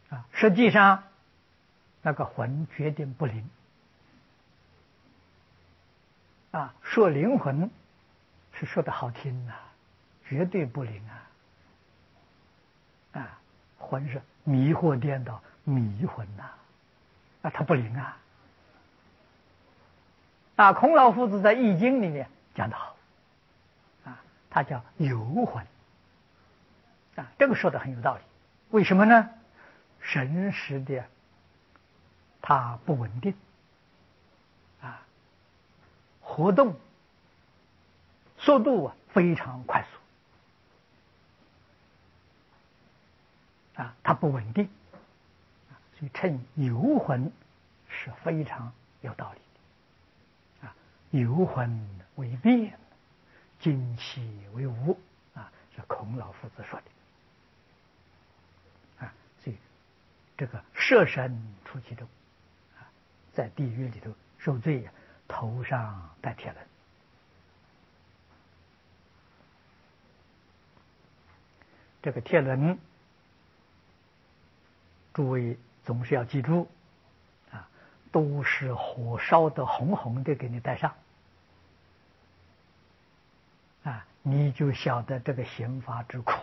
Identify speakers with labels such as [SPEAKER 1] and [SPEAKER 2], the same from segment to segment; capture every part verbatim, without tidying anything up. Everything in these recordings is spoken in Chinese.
[SPEAKER 1] 啊，实际上那个魂决定不灵啊，说灵魂是说的好听呐、啊，绝对不灵啊！啊，魂是迷惑颠倒，迷魂呐、啊，啊，它不灵啊！啊，孔老夫子在《易经》里面讲得好，啊，他叫游魂，啊，这个说的很有道理。为什么呢？神识的它不稳定，啊，活动速度啊非常快速，啊，它不稳定，所以称游魂是非常有道理的，啊，游魂为变，精气为无，啊，是孔老夫子说的，啊，所以这个舍身出其中，啊，在地狱里头受罪呀，头上戴铁轮。这个铁轮，诸位总是要记住，啊，都是火烧的红红的给你戴上，啊，你就晓得这个刑罚之苦，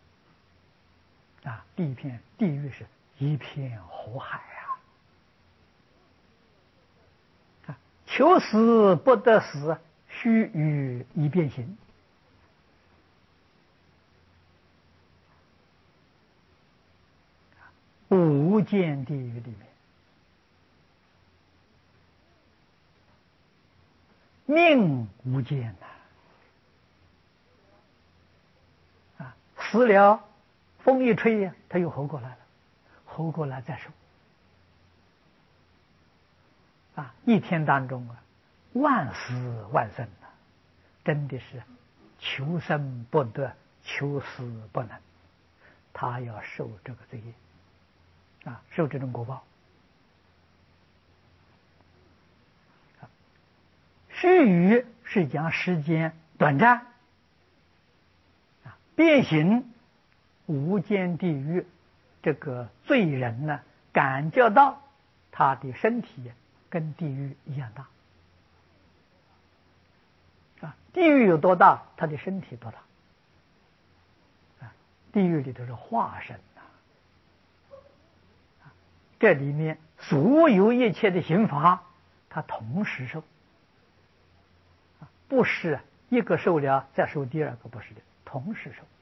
[SPEAKER 1] 啊，地片地狱是一片火海啊！啊，求死不得死，须臾一变形。无间地狱里面，命无间呐！啊，死了，风一吹呀，他又活过来了，活过来再受。啊，一天当中啊，万死万生呐，真的是求生不得，求死不能，他要受这个罪业。啊，受这种果报。须臾是讲时间短暂，啊，变形无间地狱这个罪人呢，感觉到他的身体跟地狱一样大，啊，地狱有多大，他的身体多大，啊，地狱里头是化身。这里面所有一切的刑罚，他同时受，不是一个受了再受第二个，不是的，同时受。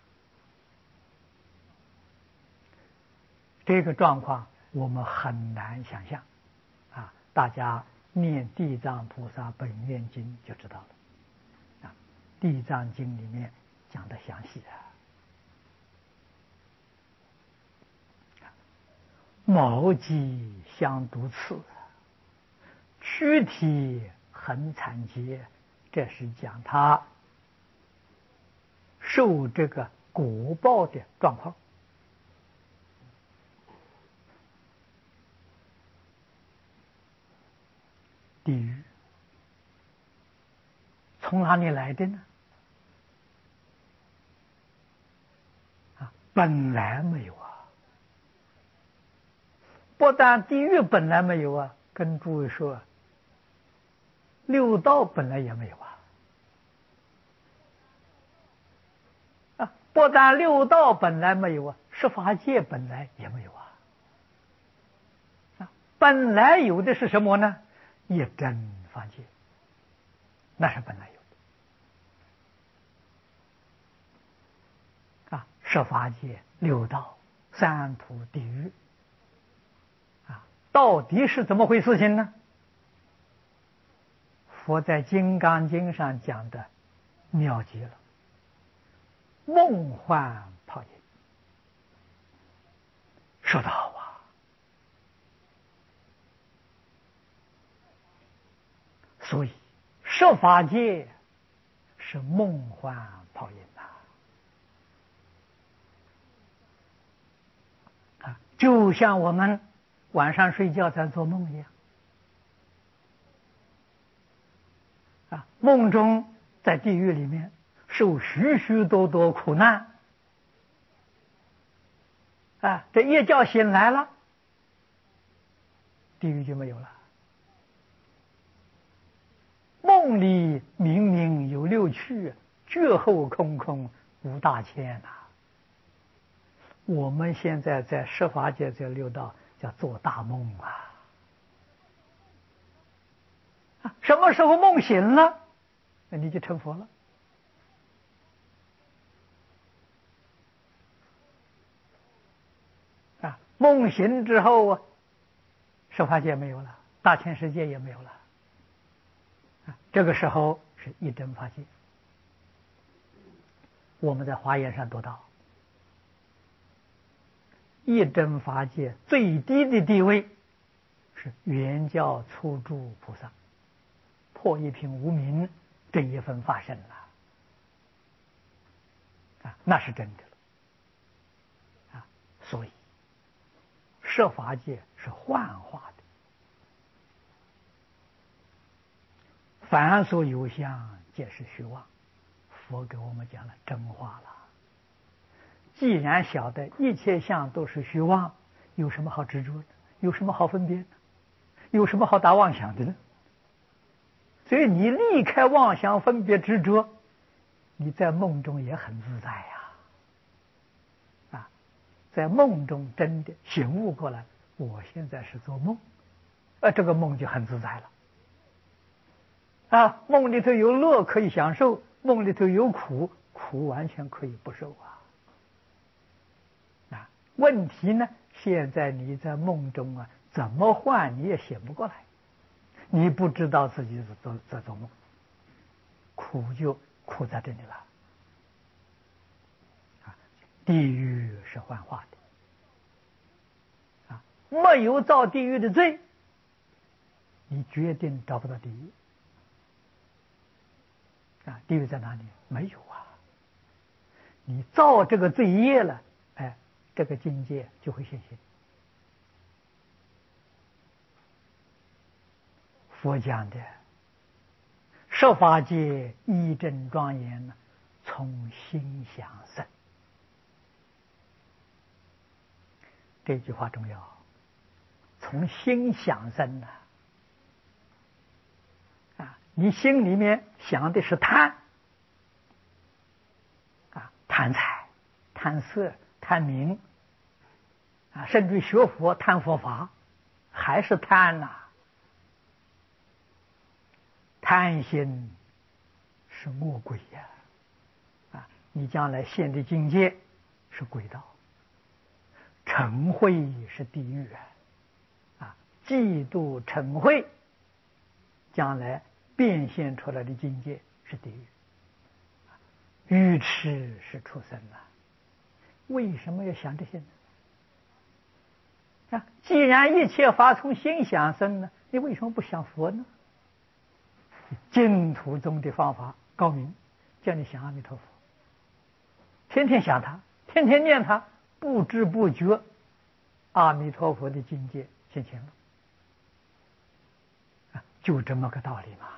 [SPEAKER 1] 这个状况我们很难想象，啊，大家念《地藏菩萨本愿经》就知道了，啊，《地藏经》里面讲的详细啊。毛肌相毒刺，躯体很惨结，这是讲他受这个果报的状况。地狱从哪里来的呢？啊，本来没有啊。不但地狱本来没有啊，跟诸位说，六道本来也没有啊。啊，不但六道本来没有啊，十法界本来也没有啊。啊，本来有的是什么呢？一真法界，那是本来有的。啊，十法界、六道、三途地狱。到底是怎么回事情呢？佛在《金刚经》上讲的妙极了，梦幻泡影，说得好啊！所以十法界是梦幻泡影呐，啊，就像我们晚上睡觉在做梦一样，啊，梦中在地狱里面受许许多多苦难， 啊，这一觉醒来了，地狱就没有了。梦里明明有六趣，觉后空空无大千呐、啊。我们现在在十法界这六道叫做大梦啊！啊，什么时候梦醒了，那你就成佛了。啊，梦醒之后啊，十法界没有了，大千世界也没有了。啊，这个时候是一真法界。我们在华严上读到，一真法界最低的地位是圆教初住菩萨，破一品无明这一分法身了。啊，那是真的了。啊，所以设法界是幻化的，凡所有相皆是虚妄。佛给我们讲了真话了。既然晓得一切相都是虚妄，有什么好执着的？有什么好分别的？有什么好打妄想的呢？所以你离开妄想分别执着，你在梦中也很自在呀。啊，在梦中真的醒悟过来，我现在是做梦，啊，这个梦就很自在了。啊，梦里头有乐可以享受，梦里头有苦，苦完全可以不受啊。啊，问题呢，现在你在梦中啊，怎么换你也醒不过来，你不知道自己是做在做梦，苦就苦在这里了。啊，地狱是幻化的，啊，没有造地狱的罪，你决定找不到地狱。啊，地狱在哪里？没有啊！你造这个罪业了，哎，这个境界就会现形。佛讲的十法界一真庄严呢，从心想生。这句话重要，从心想生呢。啊，你心里面想的是贪，啊，贪财、贪色、贪名，啊，甚至学佛贪佛法，还是贪呐、啊。贪心是恶鬼呀、啊，啊，你将来现的境界是鬼道，嗔恚是地狱啊，啊，嫉妒嗔恚，将来变现出来的境界是地狱，愚痴是畜生啊！为什么要想这些呢？啊，既然一切法从心想生呢，你为什么不想佛呢？净土中的方法高明，叫你想阿弥陀佛，天天想他，天天念他，不知不觉，阿弥陀佛的境界现前了。啊，就这么个道理嘛。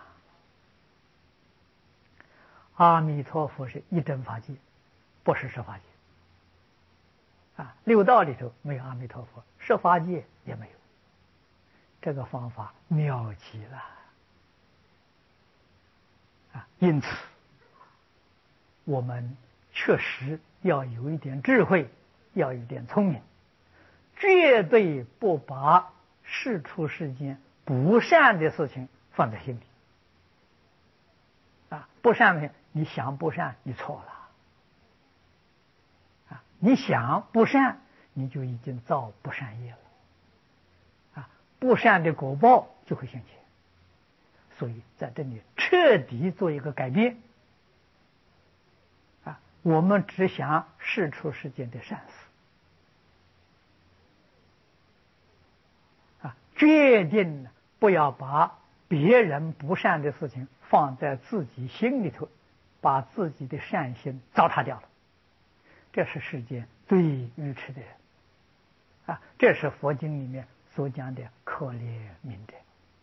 [SPEAKER 1] 阿弥陀佛是一真法界，不是十法界。啊，六道里头没有阿弥陀佛，十法界也没有。这个方法妙极了。啊，因此我们确实要有一点智慧，要有一点聪明，绝对不把世出世间不善的事情放在心里。啊，不善的，你想不善，你错了。啊，你想不善，你就已经造不善业了。啊，不善的果报就会现前。所以在这里彻底做一个改变。啊，我们只想世出世间的善事。啊，决定不要把别人不善的事情放在自己心里头，把自己的善心糟蹋掉了。这是世间最愚痴的人。啊，这是佛经里面所讲的可怜悯者。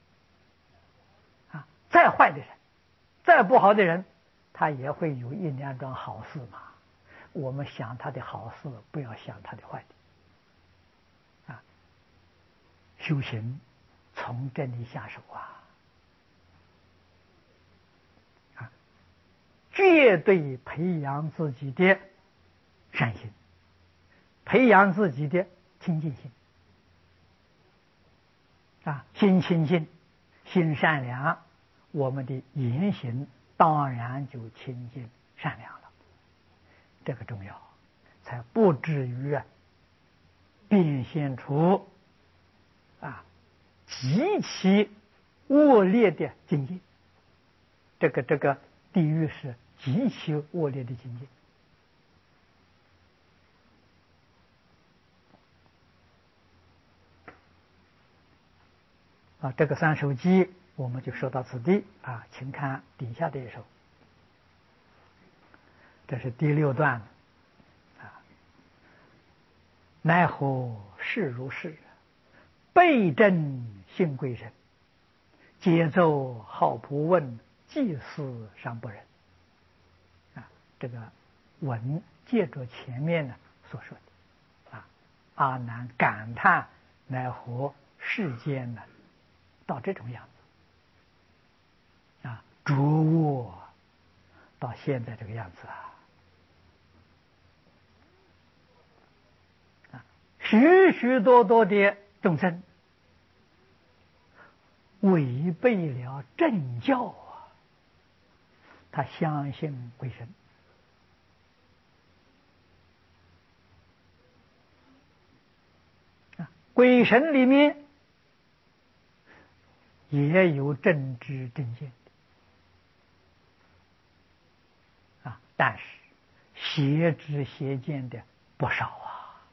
[SPEAKER 1] 啊，再坏的人，再不好的人，他也会有一两桩好事嘛。我们想他的好事，不要想他的坏的。 修行从这里下手啊！啊，绝对培养自己的善心，培养自己的清净心。啊，心清净，心善良，我们的言行当然就清净善良了。这个重要，才不至于变现出啊极其恶劣的境界。这个这个地狱是极其恶劣的境界。啊，这个三首偈我们就说到此地啊，请看底下的一首，这是第六段啊。奈何事如是，倍正信贵神，皆奏好不问，祭祀尚不忍。啊，这个文借着前面呢所说的啊，阿难感叹奈何世间呢到这种样子啊，浊恶到现在这个样子啊，啊，许许多多的众生违背了正教啊，他相信鬼神啊，鬼神里面也有正知正见啊，但是邪知邪见的不少啊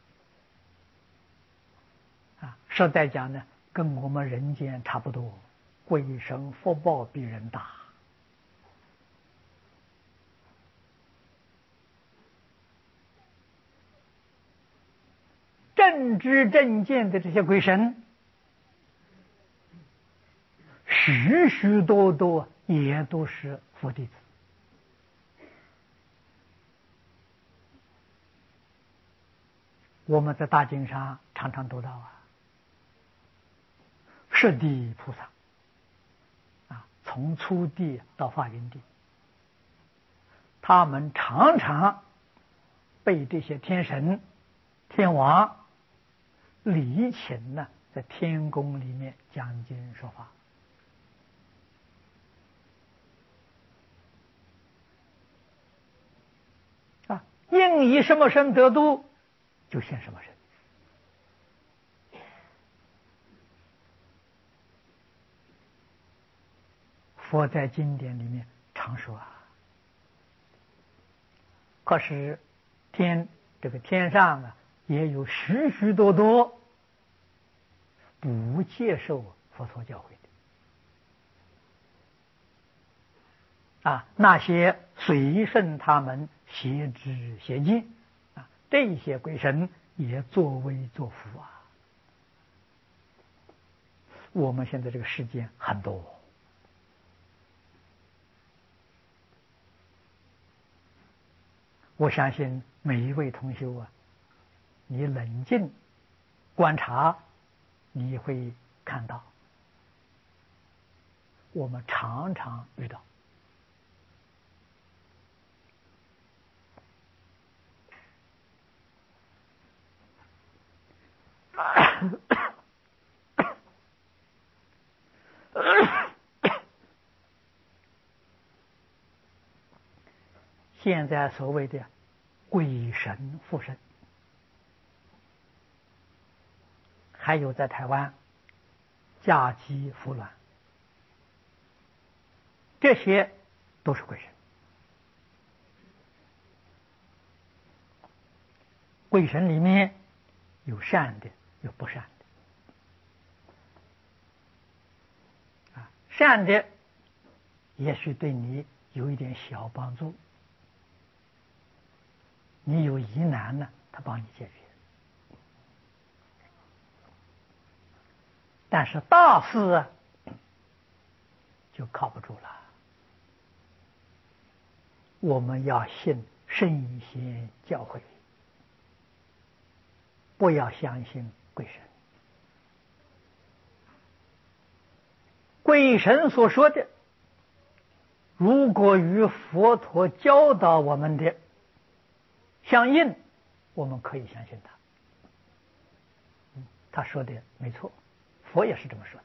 [SPEAKER 1] 啊，实在讲呢，跟我们人间差不多，鬼神福报比人大。正知正见的这些鬼神，许许多多也都是佛弟子。我们在大经上常常读到啊，十地菩萨啊，从初地到法云地，他们常常被这些天神、天王礼请呢，在天宫里面讲经说法。啊，应以什么身得度，就现什么身。佛在经典里面常说啊，可是天这个天上啊，也有许许多多不接受佛陀教诲的啊，那些随顺他们邪知邪见啊，这些鬼神也作威作福啊。我们现在这个世界很多，我相信每一位同修啊，你冷静观察，你会看到，我们常常遇到。现在所谓的鬼神附身，还有在台湾嫁鸡服卵，这些都是鬼神。鬼神里面有善的，有不善的啊，善的也许对你有一点小帮助，你有疑难呢，他帮你解决。但是大事啊，就靠不住了。我们要信圣贤教诲，不要相信鬼神鬼神所说的，如果与佛陀教导我们的相应，我们可以相信他。他说的没错，佛也是这么说的。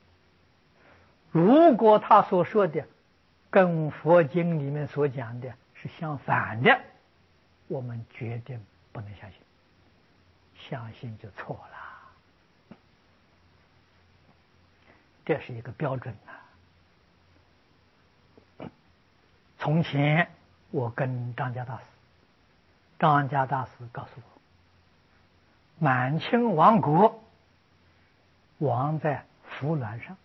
[SPEAKER 1] 如果他所说的跟佛经里面所讲的是相反的，我们决定不能相信，相信就错了。这是一个标准啊。从前我跟张家大师，张家大师告诉我，满清亡国亡在服鸾上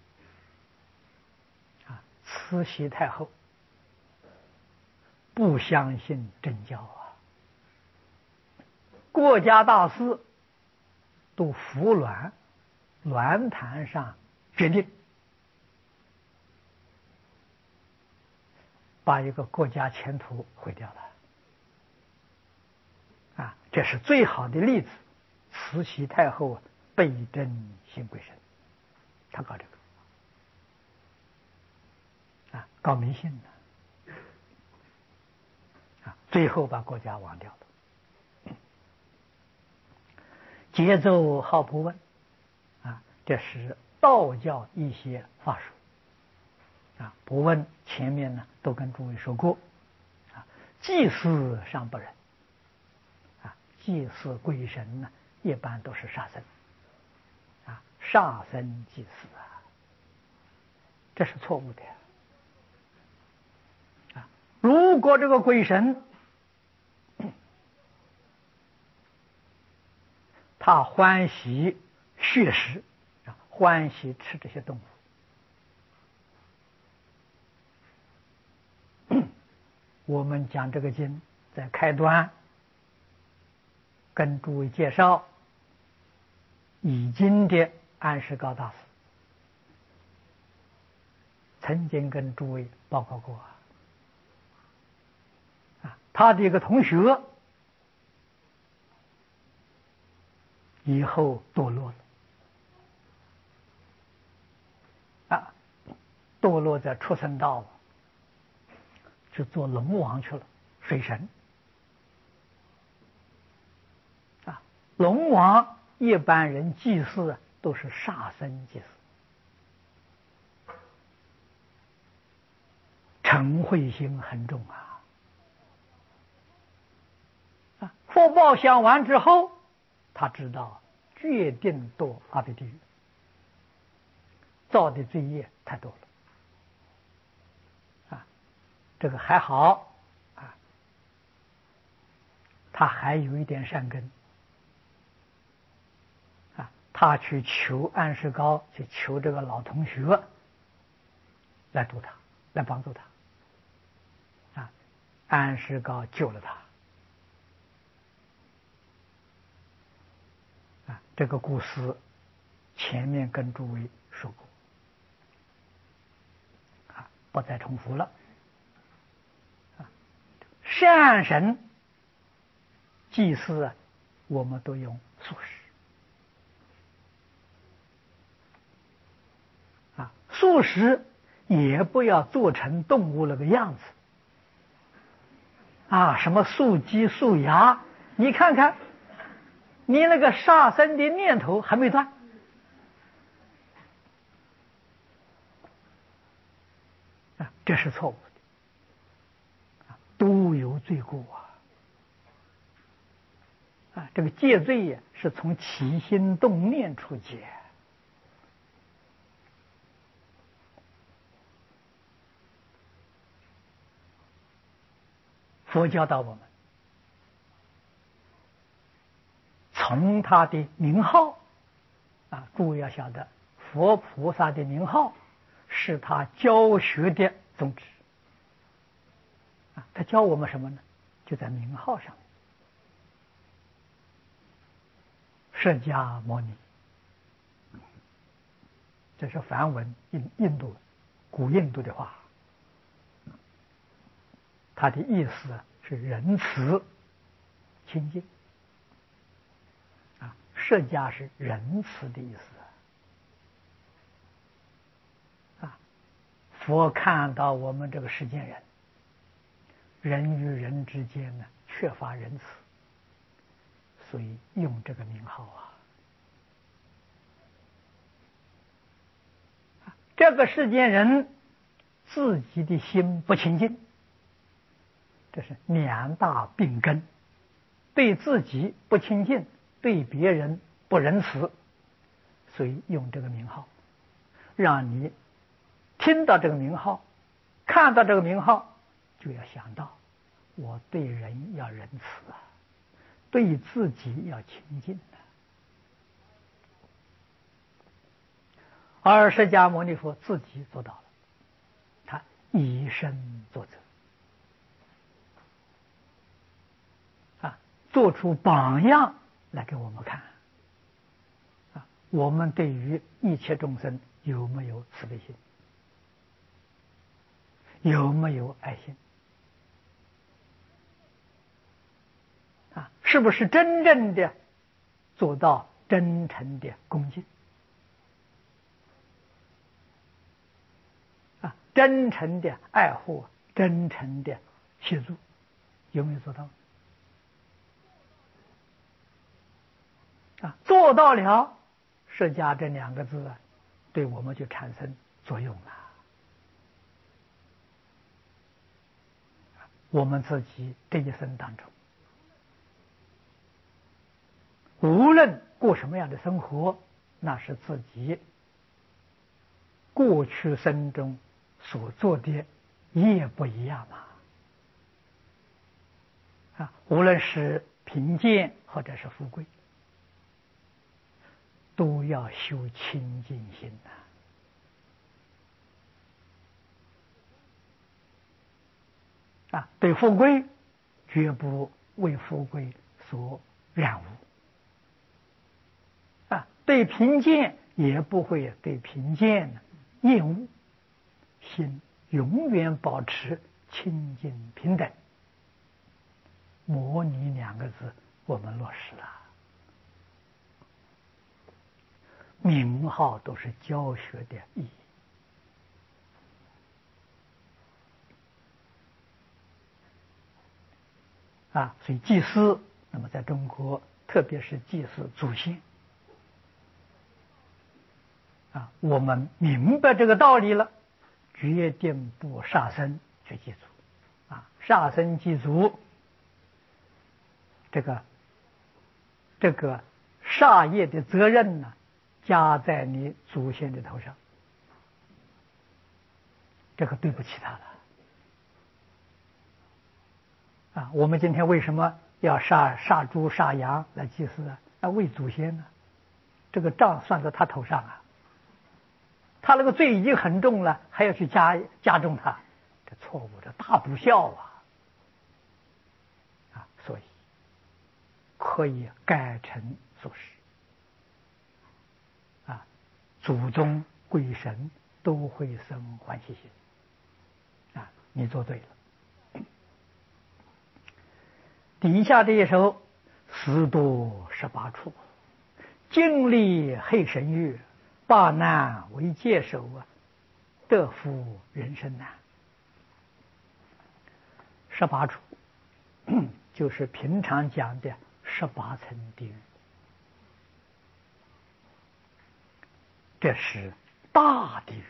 [SPEAKER 1] 啊，慈禧太后不相信真教啊，国家大事都服鸾鸾坛上决定，把一个国家前途毁掉了啊！这是最好的例子。慈禧太后背真信鬼神，他搞这个啊，搞迷信的啊，最后把国家亡掉了。节奏好不问啊，这是道教一些法术啊。不问前面呢都跟诸位说过啊，祭祀上不仁啊，祭祀鬼神呢一般都是杀生啊，杀生祭祀啊，这是错误的啊。如果这个鬼神他欢喜血食啊，欢喜吃这些动物，我们讲这个经在开端跟诸位介绍已经的安世高大师曾经跟诸位报告过啊，他的一个同学以后堕落了啊，堕落在畜生道，去做龙王去了，水神啊。龙王一般人祭祀都是杀生祭祀，嗔恚心很重啊。啊，福报享完之后，他知道决定堕阿鼻地狱，造的罪业太多了啊。这个还好啊，他还有一点善根啊，他去求安世高，去求这个老同学来度他，来帮助他啊。安世高救了他啊。这个故事前面跟诸位说过啊，不再重复了啊。善神祭祀我们都用素食啊，素食也不要做成动物那个样子啊，什么素鸡素鸭，你看看你那个杀生的念头还没断啊，这是错误的啊，都有罪过啊。啊，这个戒罪呀，是从起心动念出戒。佛教导我们，从他的名号啊，诸位要晓得，佛菩萨的名号是他教学的宗旨啊。他教我们什么呢？就在名号上。释迦牟尼，这是梵文，印印度古印度的话，它的意思是仁慈清净啊。释迦是仁慈的意思佛看到我们这个世间人，人与人之间呢缺乏仁慈，所以用这个名号啊。这个世间人自己的心不清净，这是两大病根，对自己不清净，对别人不仁慈，所以用这个名号，让你听到这个名号，看到这个名号，就要想到我对人要仁慈啊，对自己要清净啊。而释迦牟尼佛自己做到了，他以身作则啊，做出榜样来给我们看啊。我们对于一切众生有没有慈悲心？有没有爱心？啊，是不是真正的做到真诚的恭敬？啊，真诚的爱护，真诚的协助，有没有做到？啊，做到了，释迦这两个字啊，对我们就产生作用了。我们自己这一生当中，无论过什么样的生活，那是自己过去生中所做的业不一样嘛。啊，无论是贫贱或者是富贵，都要修清净心呐。啊，对富贵绝不为富贵所染污，啊，对贫贱也不会对贫贱厌恶，心永远保持清净平等。模拟两个字我们落实了，名号都是教学的意义。啊，所以祭祀，那么在中国，特别是祭祀祖先，啊，我们明白这个道理了，决定不杀生去祭祖，啊，杀生祭祖，这个这个杀业的责任呢，加在你祖先的头上，这个对不起他了。啊，我们今天为什么要杀杀猪杀羊来祭祀啊？啊，为祖先呢？这个账算在他头上啊。他那个罪已经很重了，还要去加加重他，这错误，这大不孝啊！啊，所以可以改成素食。啊，祖宗鬼神都会生欢喜心。啊，你做对了。底下这一首十多十八处，经历黑神月，八难为界首啊，得福人生难。十八处就是平常讲的十八层地狱，这是大地狱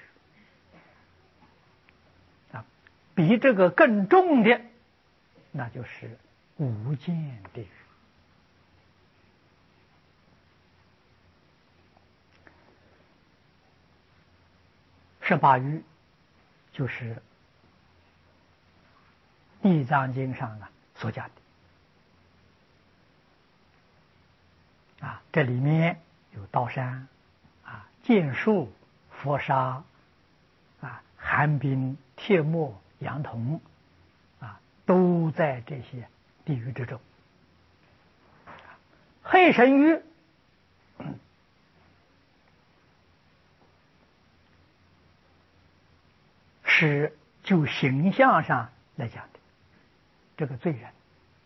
[SPEAKER 1] 啊，比这个更重的那就是无间地狱。十八狱就是《地藏经》上啊所讲的啊，这里面有刀山啊、剑树、佛沙啊、寒冰、铁木、羊铜啊，都在这些地狱之中。黑神狱是就形象上来讲的，这个罪人，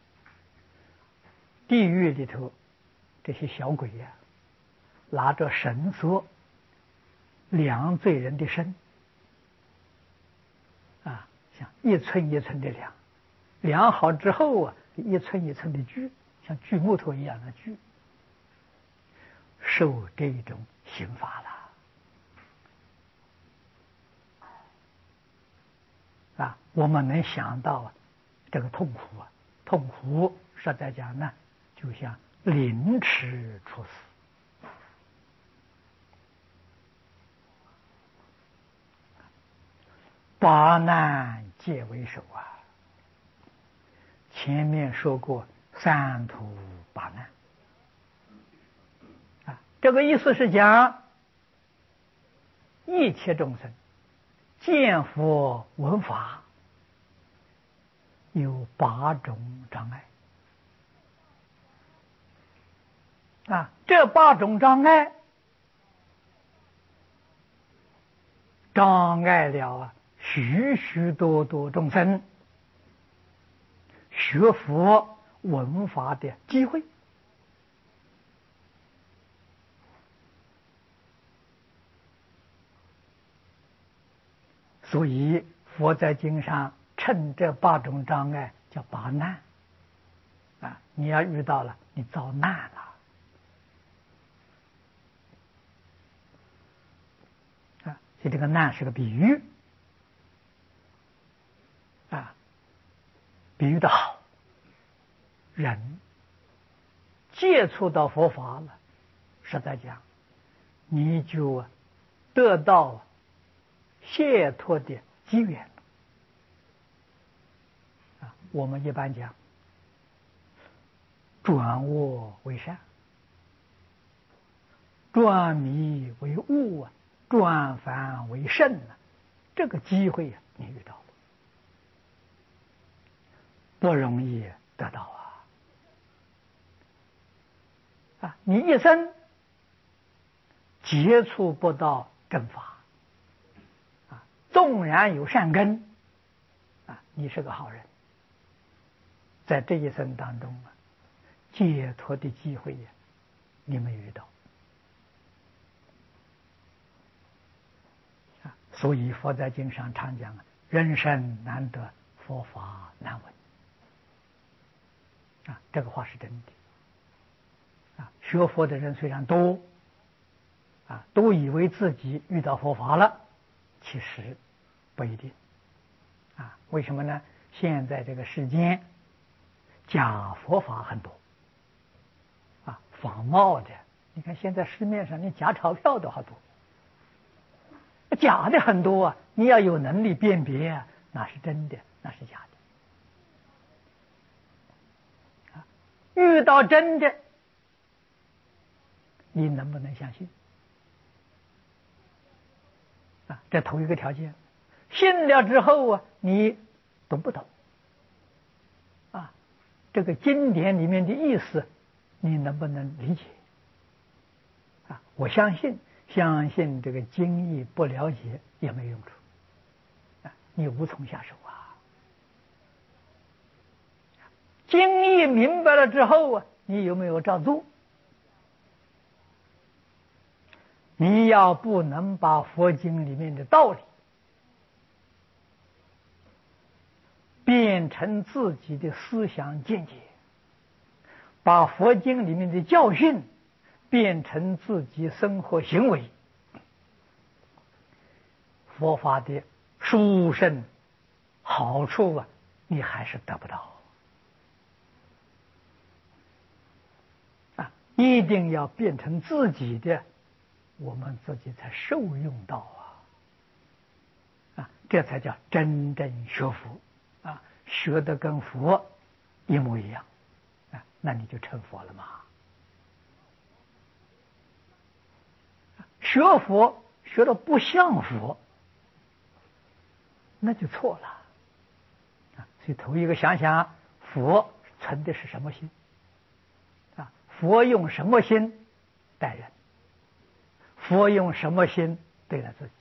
[SPEAKER 1] 地狱里头这些小鬼呀、啊，拿着绳索量罪人的身， 像一寸一寸的量，量好之后啊，一寸一寸的锯，像锯木头一样的锯，受这种刑罚了啊！我们能想到啊，这个痛苦啊，痛苦实在讲呢，就像凌迟处死。八难皆为首啊！前面说过三途八难啊，这个意思是讲一切众生见佛闻法有八种障碍啊，这八种障碍障碍了啊许许多多众生学佛闻法的机会。所以佛在经上称这八种障碍叫八难啊！你要遇到了，你遭难了啊！所以这个难是个比喻啊，比喻的好。人接触到佛法了，实在讲，你就得到解脱的机缘啊。我们一般讲，转恶为善，转迷为悟啊，转凡为圣啊，这个机会啊，你遇到了，不容易得到啊。啊，你一生接触不到正法啊，纵然有善根啊，你是个好人，在这一生当中啊，解脱的机会呀，你没遇到啊。所以佛在经上常讲啊，人生难得，佛法难闻啊，这个话是真的。啊，学佛的人虽然多，啊，都以为自己遇到佛法了，其实不一定。啊，为什么呢？现在这个世间假佛法很多，啊，仿冒的。你看现在市面上连假钞票都好多，假的很多啊。你要有能力辨别啊，哪是真的，哪是假的。啊，遇到真的，你能不能相信？啊，这头一个条件。信了之后啊，你懂不懂？啊，这个经典里面的意思，你能不能理解？啊，我相信，相信这个经义不了解也没用处，啊，你无从下手啊。经义明白了之后啊，你有没有照做？你要不能把佛经里面的道理变成自己的思想见解，把佛经里面的教训变成自己生活行为，佛法的殊胜好处啊，你还是得不到啊！一定要变成自己的，我们自己才受用到啊！啊，这才叫真正学佛啊！学的跟佛一模一样啊，那你就成佛了嘛！学佛学的不像佛，那就错了啊！所以头一个想想，佛存的是什么心啊？佛用什么心待人？佛用什么心对待自己？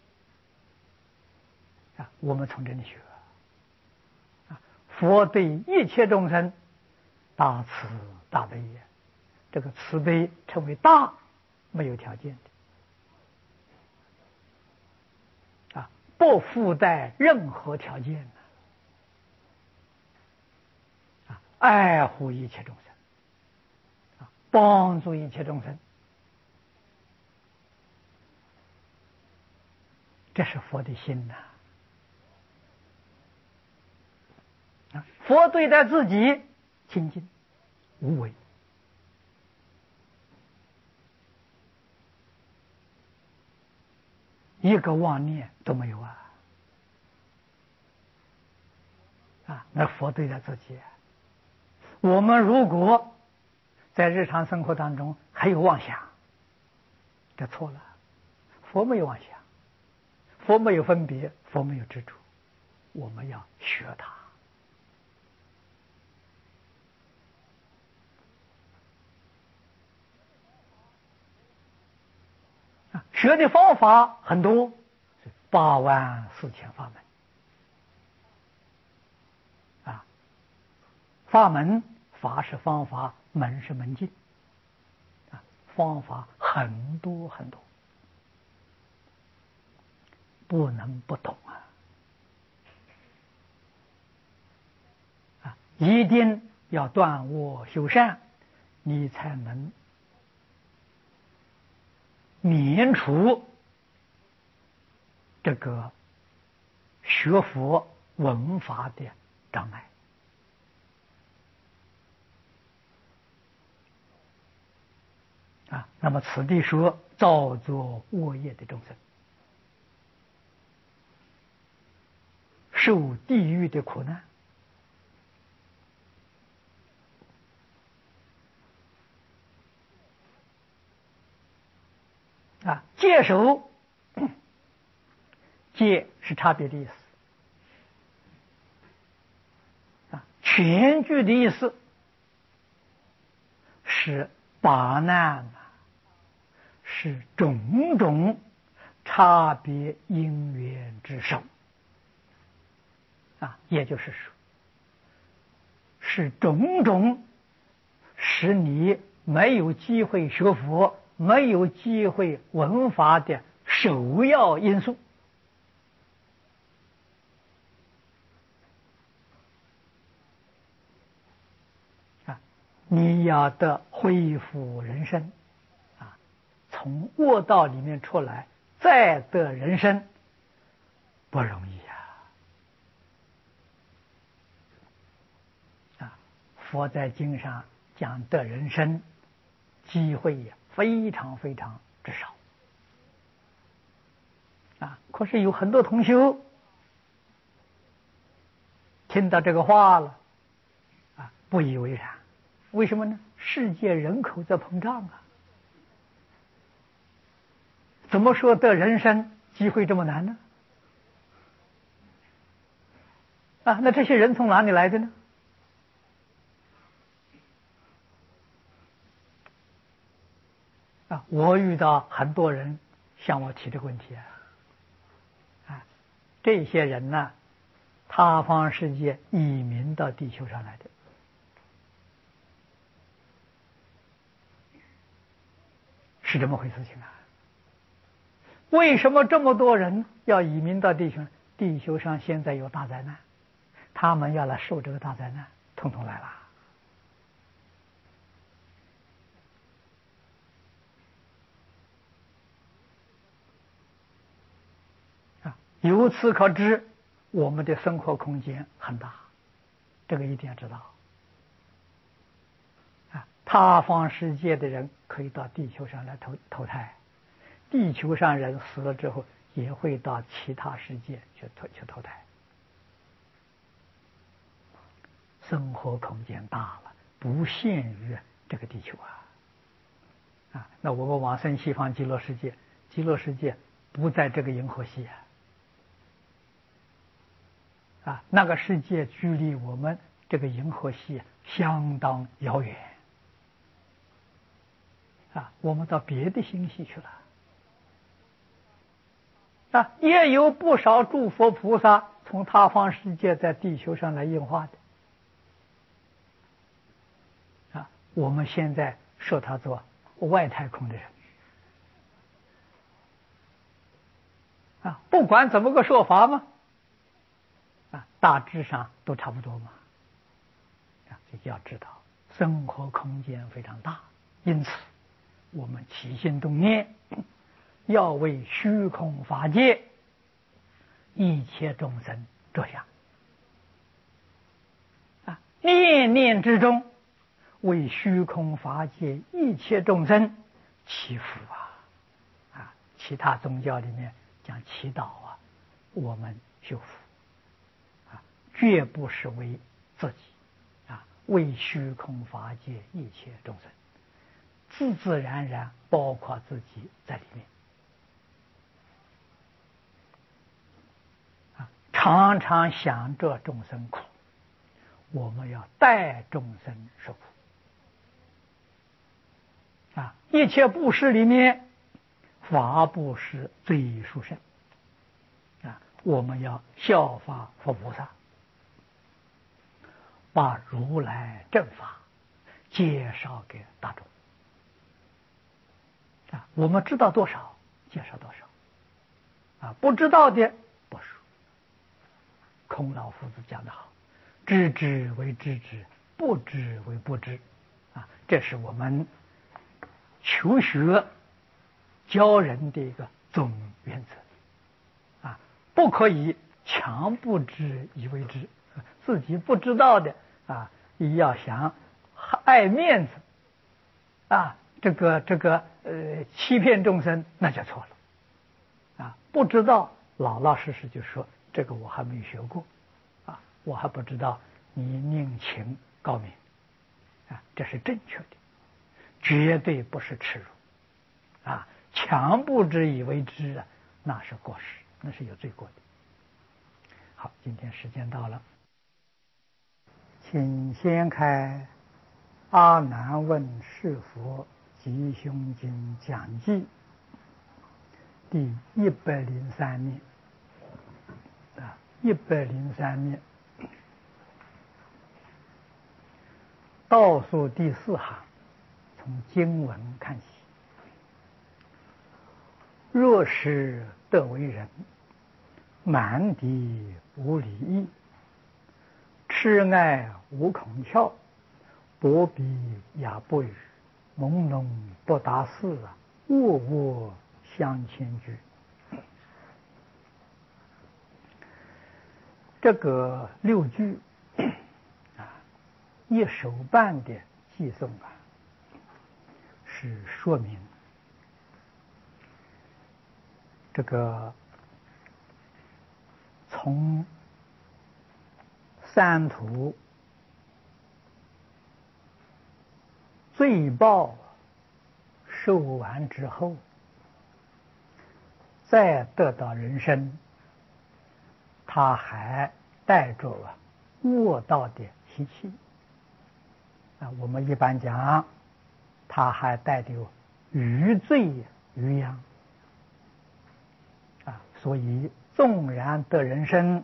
[SPEAKER 1] 啊，我们从这里学啊！佛对一切众生大慈大悲也，这个慈悲称为大，没有条件的啊， 不附带任何条件的啊，爱护一切众生，啊，帮助一切众生，这是佛的心呐。啊，佛对待自己清净无为，一个妄念都没有啊！啊，那佛对待自己。我们如果在日常生活当中还有妄想，这错了。佛没有妄想，佛没有分别，佛没有执着，我们要学他。啊，学的方法很多，八万四千法门。啊，法门，法是方法，门是门径。啊，方法很多很多，不能不懂啊！啊，一定要断恶修善，你才能免除这个学佛闻法的障碍。啊，那么此地说造作恶业的众生，受地狱的苦难，啊，戒守，戒是差别的意思，啊，全句的意思是八难，是种种差别因缘之首，啊，也就是说，是种种使你没有机会学佛、没有机会闻法的首要因素。啊，你要得恢复人生，啊，从恶道里面出来，再得人生，不容易啊！啊，佛在经上讲得人生，机会也非常非常之少。啊，可是有很多同修听到这个话了，啊，不以为然。为什么呢？世界人口在膨胀啊，怎么说得人生机会这么难呢？啊，那这些人从哪里来的呢？啊，我遇到很多人向我提这个问题啊，啊，这些人呢，他方世界移民到地球上来的。是这么回事情啊？为什么这么多人要移民到地球？地球上现在有大灾难，他们要来受这个大灾难，统统来了。啊，由此可知，我们的生活空间很大，这个一定要知道。啊，他方世界的人可以到地球上来投投胎，地球上人死了之后也会到其他世界去投去投胎，生活空间大了，不限于这个地球啊！啊，那我们往生西方极乐世界，极乐世界不在这个银河系啊，啊，那个世界距离我们这个银河系相当遥远，啊，我们到别的星系去了。啊，也有不少诸佛菩萨从他方世界在地球上来应化的。啊，我们现在说他做外太空的人。 啊，不管怎么个说法嘛，啊，大致上都差不多嘛。啊，所以要知道，生活空间非常大，因此我们起心动念要为虚空法界一切众生着想。啊，念念之中为虚空法界一切众生祈福啊！啊，其他宗教里面讲祈祷啊，我们修福啊，绝不是为自己啊，为虚空法界一切众生，自自然然包括自己在里面啊，常常想着众生苦，我们要代众生受苦。啊，一切布施里面，法布施最殊胜。啊，我们要效法佛菩萨，把如来正法介绍给大众。啊，我们知道多少，介绍多少。啊，不知道的不说。孔老夫子讲得好，知之为知之，不知为不知。啊，这是我们求学教人的一个总原则啊，不可以强不知以为知，自己不知道的啊，也要想爱面子啊，这个这个呃欺骗众生，那就错了啊。不知道老老实实就说这个我还没学过啊，我还不知道，你宁请高明啊，这是正确的。绝对不是耻辱啊！强不知以为知啊，那是过失，那是有罪过的。好，今天时间到了，请先开《阿难问是佛吉凶经讲记》第一百零三面啊，一百零三面倒数第四行。从经文看起，若是得为人，满敌无礼义，痴爱无孔窍，薄彼雅不语，朦胧不达事啊，卧卧相牵居。这个六句啊，一手办的寄送啊，是说明这个从三途罪报受完之后，再得到人生，他还带着啊恶道的习气啊。我们一般讲，他还带有余罪余殃啊，所以纵然得人生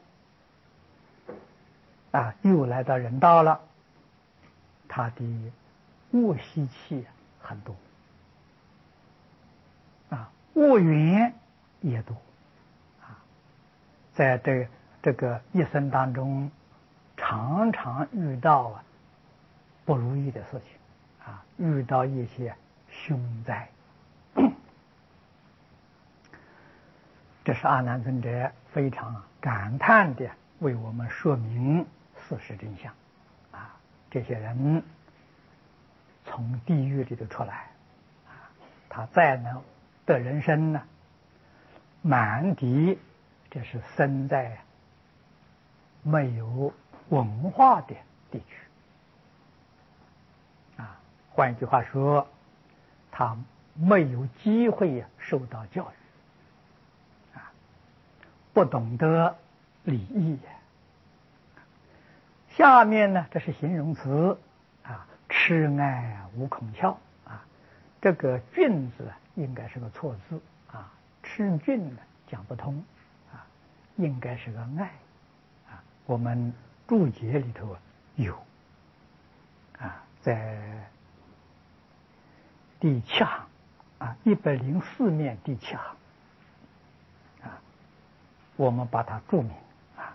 [SPEAKER 1] 啊，又来到人道了，他的恶习气很多啊，恶缘也多啊，在这这个一生当中，常常遇到啊不如意的事情啊，遇到一些凶灾。这是阿难尊者非常感叹的为我们说明事实真相啊！这些人从地狱里头出来啊，他再能得人生呢，满地这是生在没有文化的地区啊，换一句话说，他没有机会受到教育。不懂得礼义。下面呢，这是形容词啊，痴爱无孔窍啊，这个俊字应该是个错字啊，痴俊呢讲不通啊，应该是个爱啊。我们注解里头有啊，在第七行啊，一百零四面第七行。 我们把它注明啊。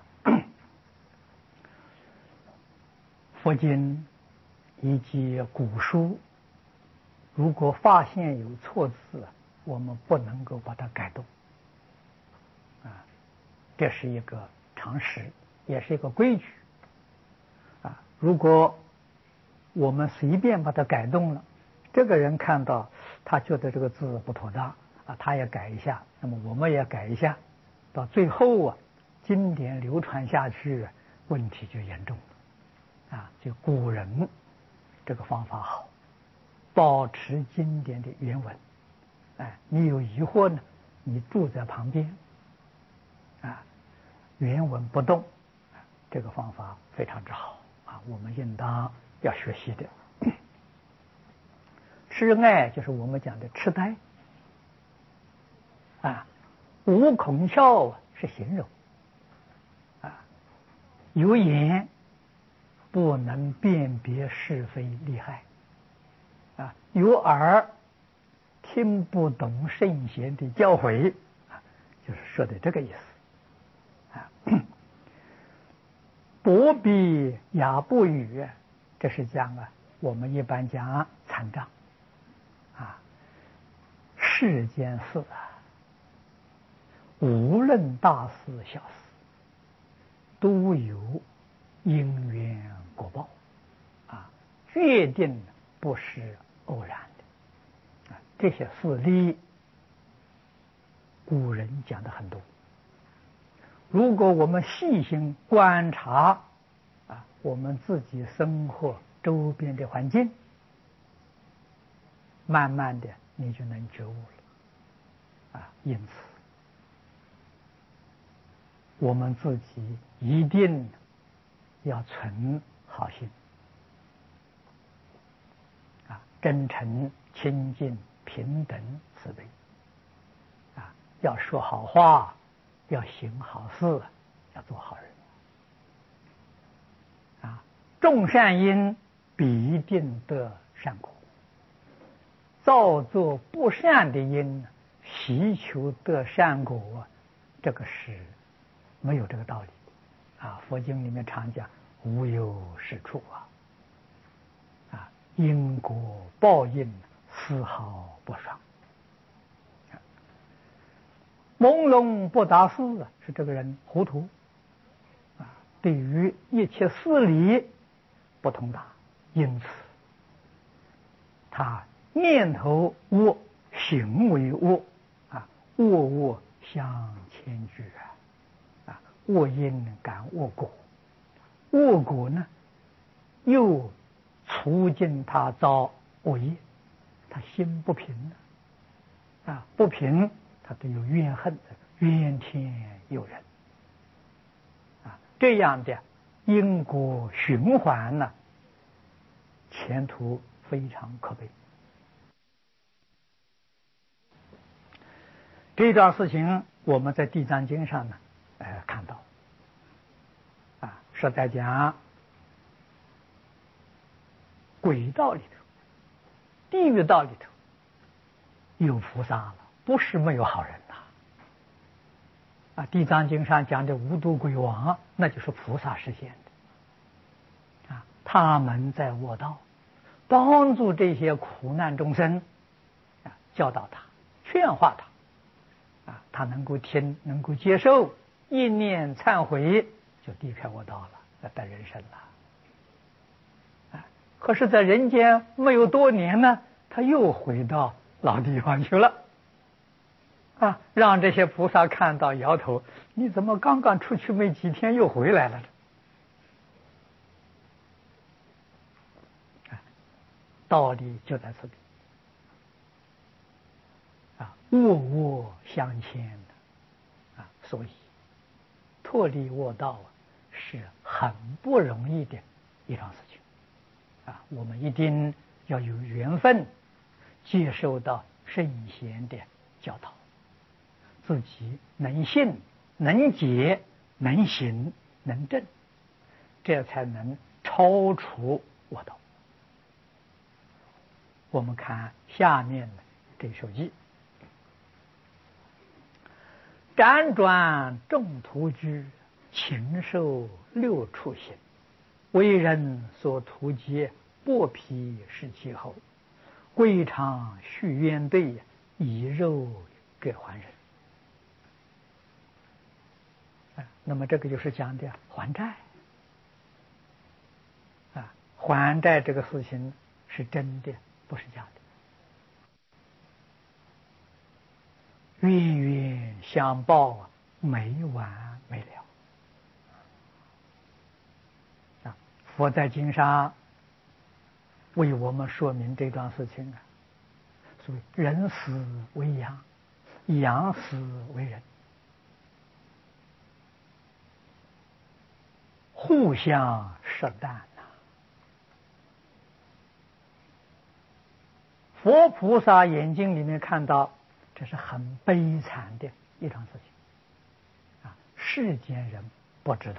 [SPEAKER 1] 佛经以及古书，如果发现有错字，我们不能够把它改动啊，这是一个常识，也是一个规矩啊。如果我们随便把它改动了，这个人看到他觉得这个字不妥当啊，他也改一下，那么我们也改一下，到最后啊，经典流传下去，问题就严重了。啊，就古人这个方法好，保持经典的原文。哎，你有疑惑呢，你住在旁边，啊，原文不动，这个方法非常之好啊，我们应当要学习的。痴呆就是我们讲的痴呆，啊，无孔窍是形容，啊，有眼不能辨别是非利害，啊，有耳听不懂圣贤的教诲，啊，就是说的这个意思，啊，薄鼻哑不语，这是讲啊，我们一般讲残障，啊，世间事啊，无论大事小事，都有因缘果报，啊，决定不是偶然的，啊，这些事例古人讲的很多。如果我们细心观察，啊，我们自己生活周边的环境，慢慢的你就能觉悟了，啊，因此我们自己一定要存好心，啊，真诚、清净、平等、慈悲，啊，要说好话，要行好事，要做好人，啊，种善因必定得善果，造作不善的因，祈求得善果，这个是没有这个道理，啊，佛经里面常讲无有是处啊，啊，因果报应丝毫不爽，朦胧不达事是这个人糊涂，啊，对于一切事理不通达，因此他念头恶，行为恶，啊，恶恶相牵举啊，啊，恶因感恶果，恶果呢又促进他造恶业，他心不平了，啊，不平他都有怨恨，怨天尤人，啊，这样的因果循环呢，前途非常可悲。这段事情我们在《地藏经》上呢，呃，看到，啊，是在讲鬼道里头、地狱道里头有菩萨了，不是没有好人呐。啊，《地藏经》上讲的无毒鬼王，那就是菩萨实现的，啊，他们在卧道帮助这些苦难众生，啊，教导他、劝化他，啊，他能够听，能够接受，一念忏悔就离开卧道了，要得人生了。啊，可是，在人间没有多年呢，他又回到老地方去了。啊，让这些菩萨看到，摇头，你怎么刚刚出去没几天又回来了？啊，道理就在这里。啊，恶恶相牵的，啊，所以脱离卧道啊，是很不容易的一桩事情。啊，我们一定要有缘分，接受到圣贤的教导。自己能信、能解、能行、能正，这才能超出我道。我们看下面的这首偈： 辗转众途居，禽兽六畜行。为人所图诘，剥皮食其后，归场续冤对，以肉给还人。那么这个就是讲的还债啊，还债这个事情是真的，不是假的。冤冤相报，没完没了啊！佛在经上为我们说明这段事情啊，所以人死为羊，羊死为人，互相涉担呐。佛菩萨眼睛里面看到，这是很悲惨的一桩事情啊！世间人不知道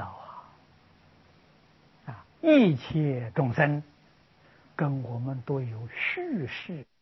[SPEAKER 1] 啊，啊，一切众生跟我们都有续世。